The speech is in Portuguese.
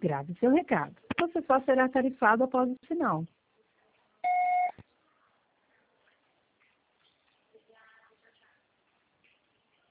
Grave seu recado. Você só será tarifado após o sinal.